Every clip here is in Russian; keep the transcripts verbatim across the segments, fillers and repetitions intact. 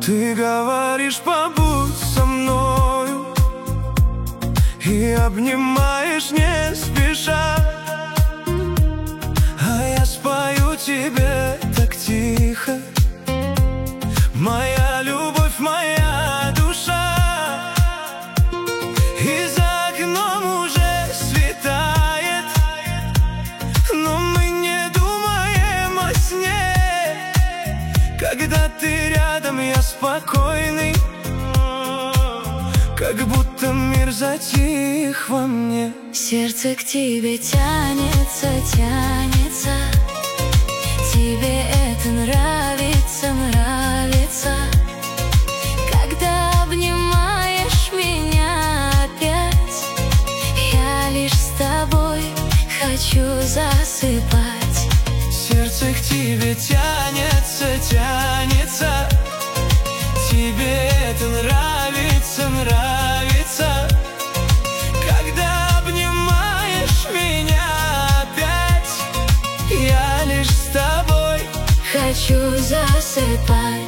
Ты говоришь, побудь со мною, и обнимаешь не спеша, а я спою тебе так тихо: моя любовь, моя душа. И за окном уже светает, но мы не думаем о сне. Когда ты рядом, я спокойный, как будто мир затих во мне. Сердце к тебе тянется, тянется. Тебе это нравится, нравится. Когда обнимаешь меня опять, я лишь с тобой хочу засыпать. Сердце к тебе тянется, тянется. Тебе это нравится, нравится. Когда обнимаешь меня опять, я лишь с тобой хочу засыпать.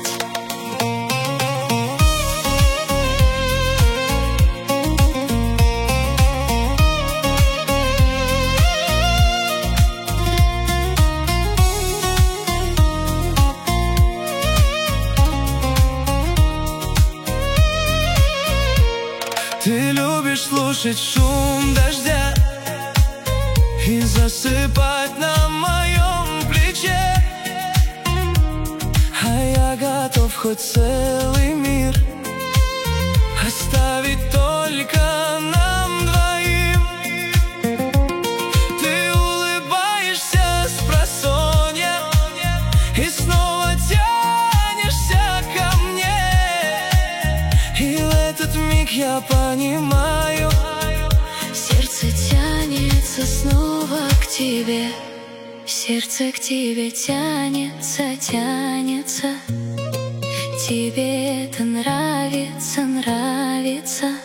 Ты любишь слушать шум дождя и засыпать на моем плече, а я готов хоть целый мир оставить только нам двоим. Ты улыбаешься спросонья и снова тянешься ко мне, и в этот миг я понимаю, сердце тянется снова к тебе. Сердце к тебе тянется, тянется. Тебе это нравится, нравится.